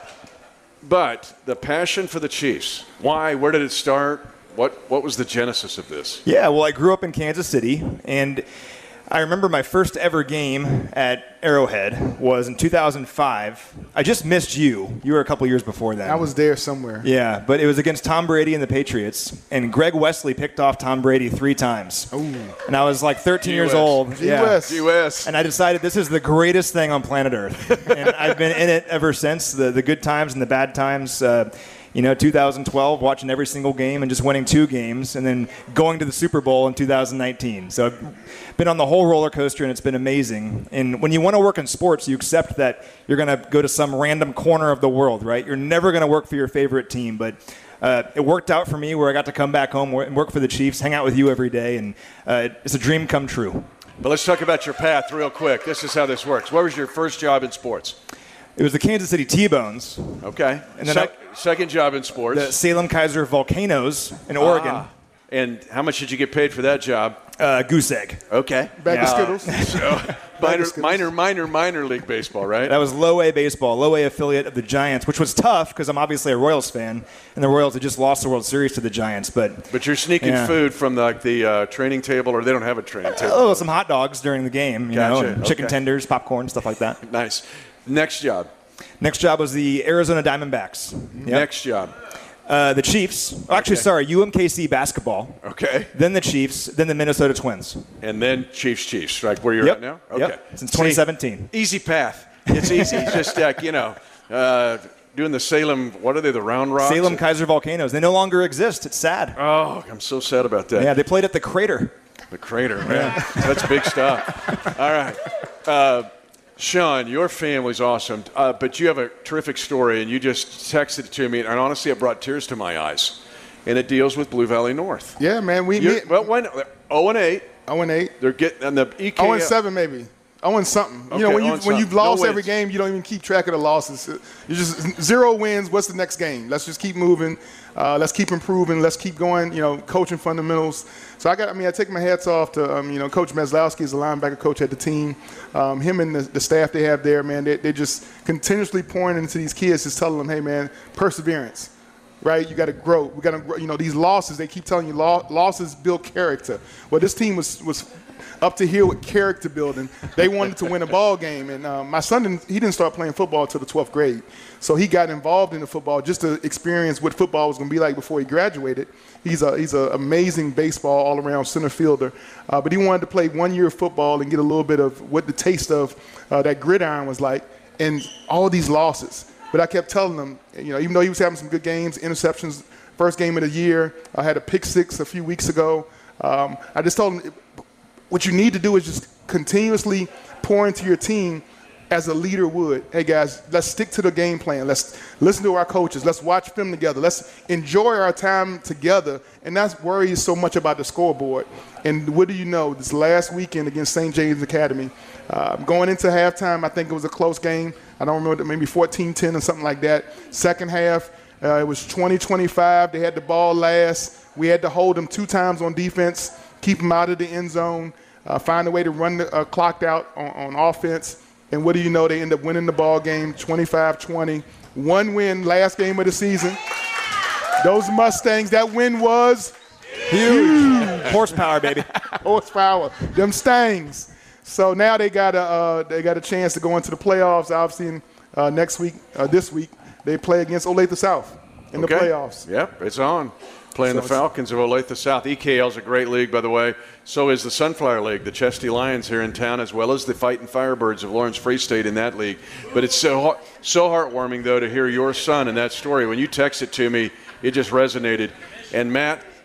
but the passion for the Chiefs, why? Where did it start? What What was the genesis of this? Yeah, well, I grew up in Kansas City, and I remember my first ever game at Arrowhead was in two thousand five. I just missed you. You were a couple years before that. I was there somewhere. Yeah, but it was against Tom Brady and the Patriots, and Greg Wesley picked off Tom Brady three times. Ooh. And I was like thirteen G years U S. old. G U S. G U S. And I decided this is the greatest thing on planet Earth. And I've been in it ever since, the, the good times and the bad times. Uh, you know, two thousand twelve, watching every single game and just winning two games, and then going to the Super Bowl in two thousand nineteen. So I've been on the whole roller coaster, and it's been amazing. And when you want to work in sports, you accept that you're going to go to some random corner of the world, right? You're never going to work for your favorite team, but uh, it worked out for me where I got to come back home and work for the Chiefs, hang out with you every day, and uh, it's a dream come true. But let's talk about your path real quick. This is how this works. What was your first job in sports? It was the Kansas City T-Bones. Okay. And then Sec- I, second job in sports. the Salem Kaiser Volcanoes in Oregon. Ah. And how much did you get paid for that job? Uh, goose egg. Okay. Bag of Uh, Skittles. So, minor, minor, minor, minor league baseball, right? That was low A baseball, low A affiliate of the Giants, which was tough because I'm obviously a Royals fan, and the Royals had just lost the World Series to the Giants. But But you're sneaking Yeah. food from the, like the uh, training table, or they don't have a training table. oh, some hot dogs during the game, you know, Gotcha. and chicken Okay. tenders, popcorn, stuff like that. Nice. Next job. Next job was the Arizona Diamondbacks. Yep. Next job. Uh, the Chiefs. Oh, actually, Okay. sorry, U M K C basketball. Okay. Then the Chiefs. Then the Minnesota Twins. And then Chiefs, Chiefs, like where you're Yep. at now? Yep. Okay. Since twenty seventeen. See, easy path. It's easy. It's just like, you know, uh, doing the Salem, what are they, the Round Rocks? Salem Kaiser Volcanoes. They no longer exist. It's sad. Oh, I'm so sad about that. Yeah, they played at the Crater. The Crater, man. That's big stuff. All right. Uh, Sean, your family's awesome, uh, but you have a terrific story, and you just texted it to me, and honestly, it brought tears to my eyes. And it deals with Blue Valley North. Yeah, man. We You- me, well, when oh and eight, oh and eight. they're getting on the E K. Oh and seven maybe. Oh and something. Okay, you know, when oh you and when you've something. No lost every wins. game, you don't even keep track of the losses. You just zero wins. What's the next game? Let's just keep moving. Uh, let's keep improving. Let's keep going. You know, coaching fundamentals. So I got. I mean, I take my hats off to um, you know Coach Meslowski is the linebacker coach at the team. Um, him and the, the staff they have there, man. They they just continuously pouring into these kids, just telling them, hey, man, perseverance. Right, you got to grow. We got to, grow. You know, these losses. They keep telling you lo- losses build character. Well, this team was was up to here with character building. They wanted to win a ball game, and um, my son didn't. He didn't start playing football until the twelfth grade, so he got involved in the football just to experience what football was going to be like before he graduated. He's a he's an amazing baseball all around center fielder, uh, but he wanted to play one year of football and get a little bit of what the taste of uh, that gridiron was like, and all these losses. But I kept telling him, you know, even though he was having some good games, interceptions, first game of the year, I had a pick six a few weeks ago. Um, I just told him, what you need to do is just continuously pour into your team as a leader would. Hey, guys, let's stick to the game plan. Let's listen to our coaches. Let's watch film together. Let's enjoy our time together and not worry so much about the scoreboard. And what do you know? This last weekend against Saint James Academy, uh, going into halftime, I think it was a close game. I don't remember, maybe fourteen ten or something like that. Second half, uh, it was twenty twenty-five. They had the ball last. We had to hold them two times on defense, keep them out of the end zone, uh, find a way to run the uh, clock out on, on offense. And what do you know? They end up winning the ball game twenty-five twenty. One win last game of the season. Those Mustangs, that win was huge. Horsepower, baby. Horsepower. Them Stangs. So now they got a uh, they got a chance to go into the playoffs. Obviously, uh, next week, uh, this week, they play against Olathe South in Okay. the playoffs. Yep, it's on. Playing So the it's- Falcons of Olathe South. E K L is a great league, by the way. So is the Sunflower League, the Chesty Lions here in town, as well as the Fighting Firebirds of Lawrence Free State in that league. But it's so heart- so heartwarming, though, to hear your son in that story. When you texted to me, it just resonated. And Matt,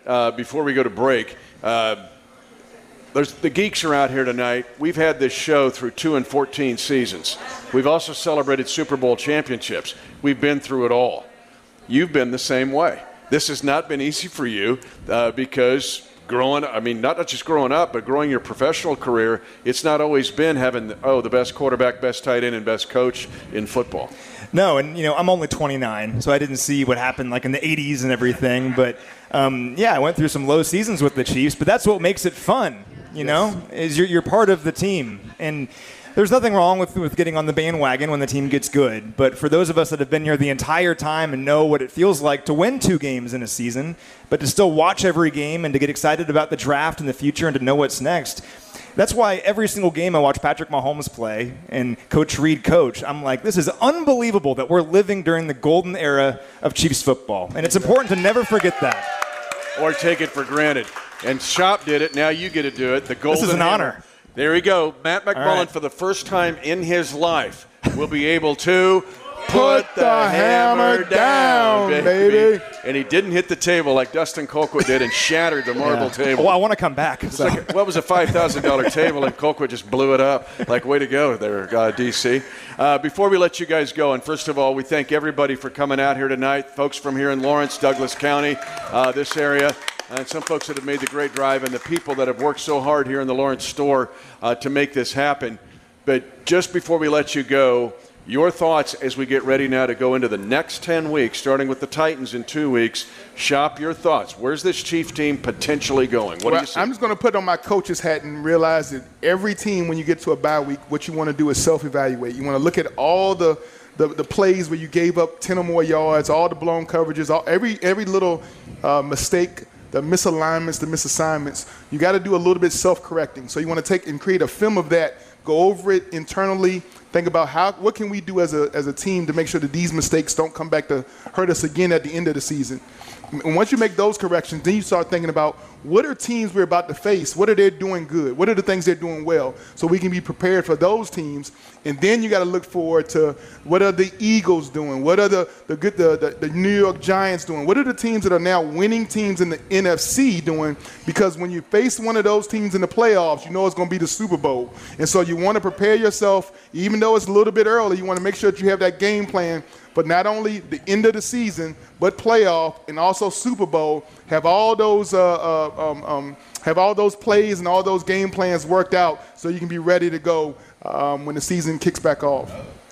uh, before we go to break. Uh, there's, the geeks are out here tonight. We've had this show through two and fourteen seasons. We've also celebrated Super Bowl championships. We've been through it all. You've been the same way. This has not been easy for you uh, because growing, I mean, not just growing up, but growing your professional career, it's not always been having, oh, the best quarterback, best tight end, and best coach in football. No, and, you know, I'm only twenty-nine, so I didn't see what happened, like, in the eighties and everything. But, um, yeah, I went through some low seasons with the Chiefs, but that's what makes it fun, you yes. know, is you're, you're part of the team. And there's nothing wrong with, with getting on the bandwagon when the team gets good. But for those of us that have been here the entire time and know what it feels like to win two games in a season, but to still watch every game and to get excited about the draft and the future and to know what's next, that's why every single game I watch Patrick Mahomes play and Coach Reid coach, I'm like, this is unbelievable that we're living during the golden era of Chiefs football. And it's important to never forget that. Or take it for granted. And Shop did it. Now you get to do it. The golden This is an hammer. honor. There we go. Matt McMullen, right. for the first time in his life, will be able to put the, the hammer down, down baby. baby. And he didn't hit the table like Dustin Colquitt did and shattered the marble yeah. table. Well, I want to come back. So. Like, what was a five thousand dollars table, and Colquitt just blew it up. Like, way to go there, uh, D C. Uh, before we let you guys go, and first of all, we thank everybody for coming out here tonight, folks from here in Lawrence, Douglas County, uh, this area. And some folks that have made the great drive, and the people that have worked so hard here in the Lawrence store uh, to make this happen. But just before we let you go, your thoughts as we get ready now to go into the next ten weeks, starting with the Titans in two weeks. Shop, your thoughts. Where's this Chief team potentially going? What well, do you see? I'm just going to put on my coach's hat and realize that every team, when you get to a bye week, what you want to do is self-evaluate. You want to look at all the The, the plays where you gave up ten or more yards, all the blown coverages, all, every every little uh, mistake, the misalignments, the misassignments. You got to do a little bit self-correcting. So you want to take and create a film of that, go over it internally, think about how what can we do as a as a team to make sure that these mistakes don't come back to hurt us again at the end of the season. And once you make those corrections, then you start thinking about what are teams we're about to face? What are they doing good? What are the things they're doing well? So we can be prepared for those teams. And then you got to look forward to what are the Eagles doing? What are the the, good, the the the New York Giants doing? What are the teams that are now winning teams in the N F C doing? Because when you face one of those teams in the playoffs, you know it's going to be the Super Bowl. And so you want to prepare yourself, even though it's a little bit early, you want to make sure that you have that game plan. But not only the end of the season, but playoff and also Super Bowl, have all those uh, uh, um, um, have all those plays and all those game plans worked out so you can be ready to go um, when the season kicks back off.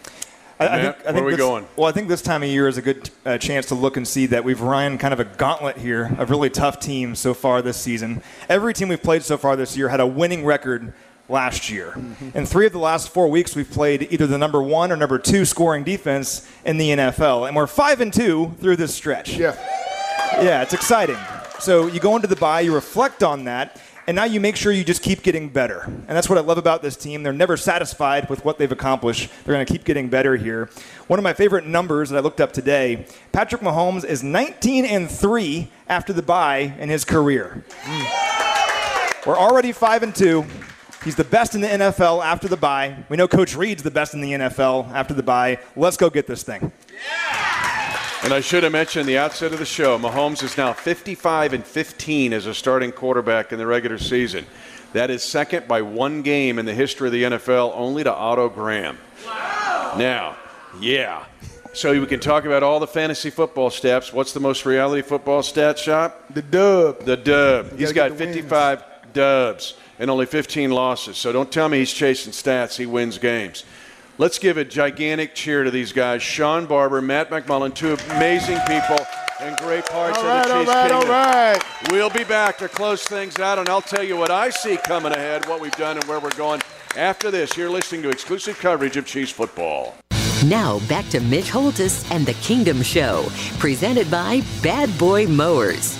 I, I think, I think where are we this, going? Well, I think this time of year is a good uh, chance to look and see that we've run kind of a gauntlet here of really tough teams so far this season. Every team we've played so far this year had a winning record last year. Mm-hmm. In three of the last four weeks, we've played either the number one or number two scoring defense in the N F L, and we're five and two through this stretch. Yeah, yeah, it's exciting. So you go into the bye, you reflect on that, and now you make sure you just keep getting better. And that's what I love about this team. They're never satisfied with what they've accomplished. They're going to keep getting better here. One of my favorite numbers that I looked up today, Patrick Mahomes is nineteen and three after the bye in his career. Mm. We're already five and two. He's the best in the N F L after the bye. We know Coach Reid's the best in the N F L after the bye. Let's go get this thing. And I should have mentioned the outset of the show, Mahomes is now fifty-five and fifteen as a starting quarterback in the regular season. That is second by one game in the history of the N F L, only to Otto Graham. Wow. Now, yeah. So we can talk about all the fantasy football stats. What's the most reality football stat, Shop? The dub. The dub. He's got fifty-five wins. dubs and only fifteen losses. So don't tell me he's chasing stats. He wins games. Let's give a gigantic cheer to these guys. Sean Barber, Matt McMullen, two amazing people and great parts all of right, the Chiefs all right, Kingdom. All right. We'll be back to close things out, and I'll tell you what I see coming ahead, what we've done, and where we're going. After this, you're listening to exclusive coverage of Chiefs football. Now back to Mitch Holthus and the Kingdom Show, presented by Bad Boy Mowers.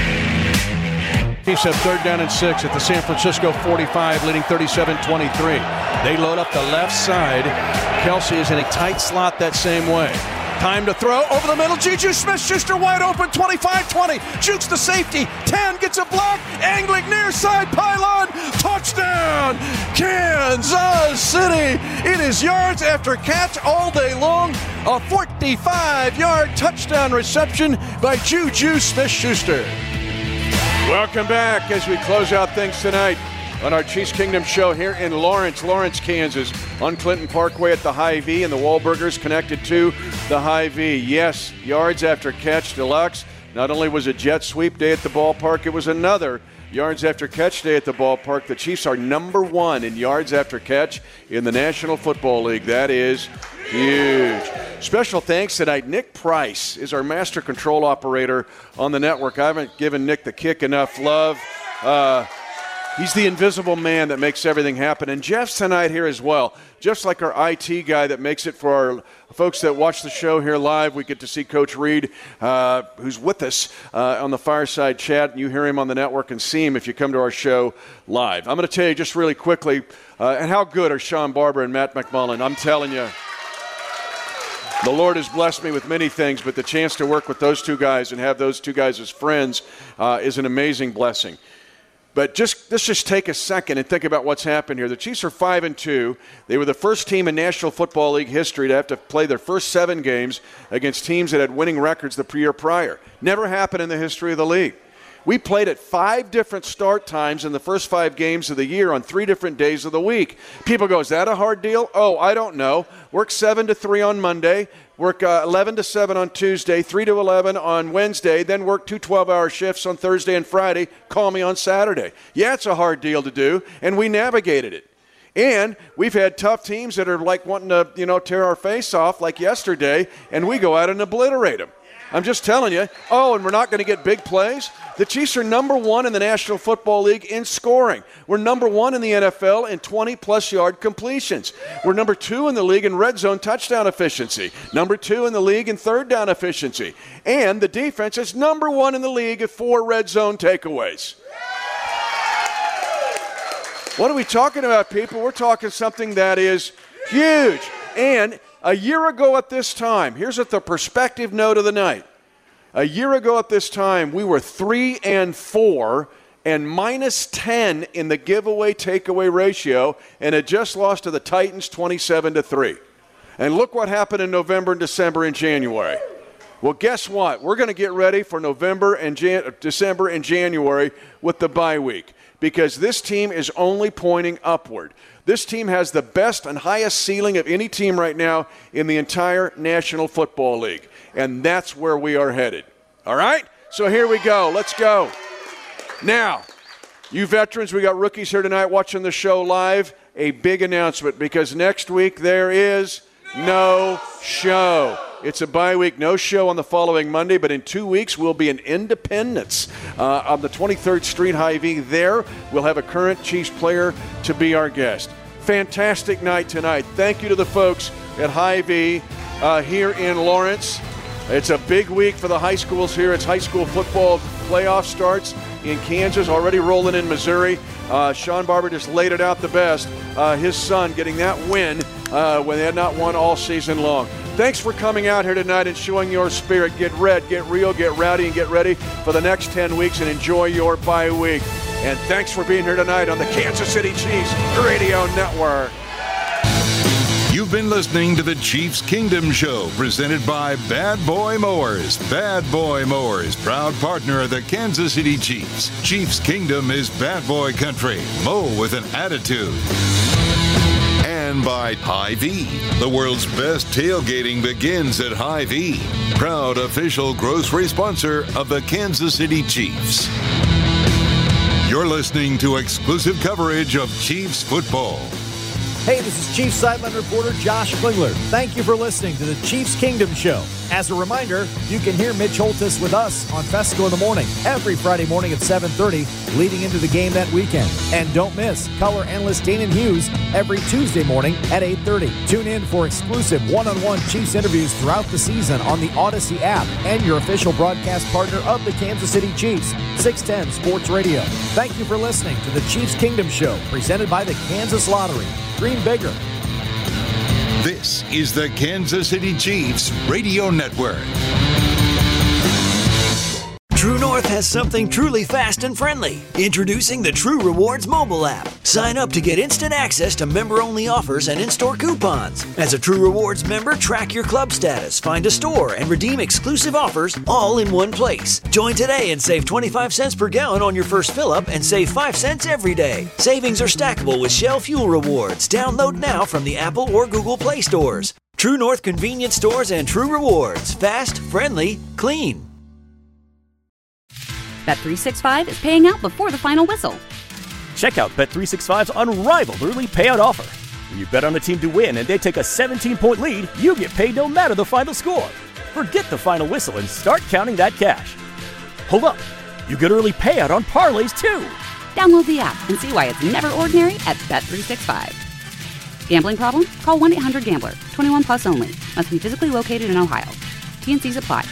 Chiefs have third down and six at the San Francisco forty-five, leading thirty-seven twenty-three. They load up the left side. Kelsey is in a tight slot that same way. Time to throw over the middle. Juju Smith-Schuster wide open, twenty-five twenty. Jukes the safety. ten gets a block. Angling near side pylon. Touchdown, Kansas City. It is yards after catch all day long. A forty-five-yard touchdown reception by Juju Smith-Schuster. Welcome back as we close out things tonight on our Chiefs Kingdom show here in Lawrence, Lawrence, Kansas, on Clinton Parkway at the Hy-Vee, and the Wahlburgers connected to the Hy-Vee. Yes, yards after catch deluxe. Not only was it jet sweep day at the ballpark, it was another yards after catch day at the ballpark. The Chiefs are number one in yards after catch in the National Football League. That is huge. Special thanks tonight. Nick Price is our master control operator on the network. I haven't given Nick the kick enough love. Uh, he's the invisible man that makes everything happen. And Jeff's tonight here as well. Jeff's like our I T guy that makes it for our folks that watch the show here live. We get to see Coach Reed, uh, who's with us uh, on the Fireside Chat. You hear him on the network and see him if you come to our show live. I'm going to tell you just really quickly, uh, and how good are Sean Barber and Matt McMullen. I'm telling you, the Lord has blessed me with many things, but the chance to work with those two guys and have those two guys as friends uh, is an amazing blessing. But just let's just take a second and think about what's happened here. The Chiefs are five and two. They were the first team in National Football League history to have to play their first seven games against teams that had winning records the year prior. Never happened in the history of the league. We played at five different start times in the first five games of the year on three different days of the week. People go, is that a hard deal? Oh, I don't know. Work seven to three on Monday, work uh, eleven to seven on Tuesday, three to eleven on Wednesday, then work two twelve-hour shifts on Thursday and Friday. Call me on Saturday. Yeah, it's a hard deal to do, and we navigated it. And we've had tough teams that are like wanting to, you know, tear our face off like yesterday, and we go out and obliterate them. I'm just telling you. Oh, and we're not going to get big plays? The Chiefs are number one in the National Football League in scoring. We're number one in the N F L in twenty-plus yard completions. We're number two in the league in red zone touchdown efficiency. Number two in the league in third down efficiency. And the defense is number one in the league at four red zone takeaways. What are we talking about, people? We're talking something that is huge. And a year ago at this time, here's at the perspective note of the night. A year ago at this time, we were three and four and minus ten in the giveaway takeaway ratio, and had just lost to the Titans twenty-seven to three. And look what happened in November and December and January. Well, guess what? We're going to get ready for November and Jan- December and January with the bye week, because this team is only pointing upward. This team has the best and highest ceiling of any team right now in the entire National Football League. And that's where we are headed. All right? So here we go. Let's go. Now, you veterans, we got rookies here tonight watching the show live. A big announcement, because next week there is no show. It's a bye week, no show on the following Monday, but in two weeks we'll be in Independence uh, on the twenty-third Street Hy-Vee. There we'll have a current Chiefs player to be our guest. Fantastic night tonight. Thank you to the folks at Hy-Vee uh, here in Lawrence. It's a big week for the high schools here. It's high school football playoff starts in Kansas, already rolling in Missouri. Uh, Sean Barber just laid it out the best. Uh, his son getting that win uh, when they had not won all season long. Thanks for coming out here tonight and showing your spirit. Get red, get real, get rowdy, and get ready for the next ten weeks and enjoy your bye week. And thanks for being here tonight on the Kansas City Chiefs Radio Network. You've been listening to the Chiefs Kingdom Show, presented by Bad Boy Mowers. Bad Boy Mowers, proud partner of the Kansas City Chiefs. Chiefs Kingdom is bad boy country. Mow with an attitude. And by Hy-Vee. The world's best tailgating begins at Hy-Vee. Proud official grocery sponsor of the Kansas City Chiefs. You're listening to exclusive coverage of Chiefs football. Hey, this is Chiefs sideline reporter Josh Klingler. Thank you for listening to the Chiefs Kingdom Show. As a reminder, you can hear Mitch Holthus with us on Fesco in the Morning every Friday morning at seven thirty, leading into the game that weekend. And don't miss color analyst Danon Hughes every Tuesday morning at eight thirty. Tune in for exclusive one-on-one Chiefs interviews throughout the season on the Odyssey app and your official broadcast partner of the Kansas City Chiefs, six ten Sports Radio. Thank you for listening to the Chiefs Kingdom Show, presented by the Kansas Lottery. Dream bigger. This is the Kansas City Chiefs Radio Network. True North has something truly fast and friendly. Introducing the True Rewards mobile app. Sign up to get instant access to member-only offers and in-store coupons. As a True Rewards member, track your club status, find a store, and redeem exclusive offers all in one place. Join today and save twenty-five cents per gallon on your first fill-up and save five cents every day. Savings are stackable with Shell Fuel Rewards. Download now from the Apple or Google Play stores. True North Convenience Stores and True Rewards. Fast, friendly, clean. Bet three sixty-five is paying out before the final whistle. Check out Bet three sixty-five's unrivaled early payout offer. When you bet on a team to win and they take a seventeen-point lead, you get paid no matter the final score. Forget the final whistle and start counting that cash. Hold up, you get early payout on parlays too. Download the app and see why it's never ordinary at Bet three sixty-five. Gambling problem? Call one eight hundred gambler. twenty-one plus only. Must be physically located in Ohio. T N Cs apply.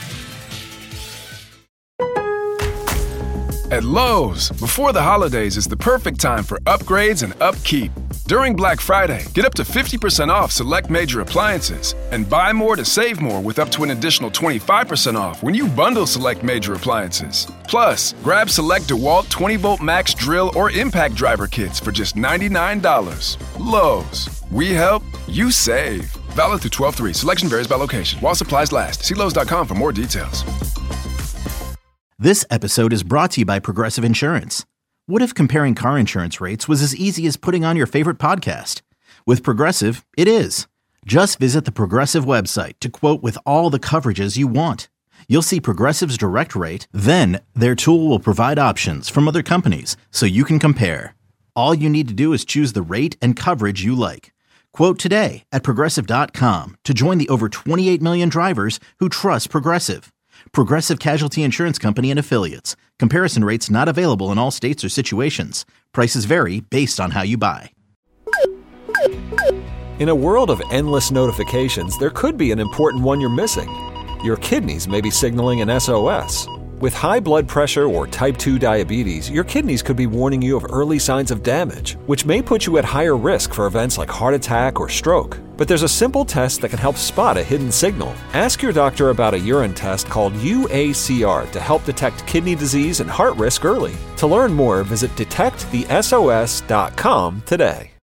At Lowe's, before the holidays is the perfect time for upgrades and upkeep. During Black Friday, get up to fifty percent off select major appliances and buy more to save more with up to an additional twenty-five percent off when you bundle select major appliances. Plus, grab select DeWalt twenty volt max drill or impact driver kits for just ninety-nine dollars. Lowe's, we help, you save. Valid through twelve three. Selection varies by location. While supplies last. See Lowe's dot com for more details. This episode is brought to you by Progressive Insurance. What if comparing car insurance rates was as easy as putting on your favorite podcast? With Progressive, it is. Just visit the Progressive website to quote with all the coverages you want. You'll see Progressive's direct rate, then their tool will provide options from other companies so you can compare. All you need to do is choose the rate and coverage you like. Quote today at Progressive dot com to join the over twenty-eight million drivers who trust Progressive. Progressive Casualty Insurance Company and Affiliates. Comparison rates not available in all states or situations. Prices vary based on how you buy. In a world of endless notifications, there could be an important one you're missing. Your kidneys may be signaling an S O S. With high blood pressure or type two diabetes, your kidneys could be warning you of early signs of damage, which may put you at higher risk for events like heart attack or stroke. But there's a simple test that can help spot a hidden signal. Ask your doctor about a urine test called U A C R to help detect kidney disease and heart risk early. To learn more, visit detect the S O S dot com today.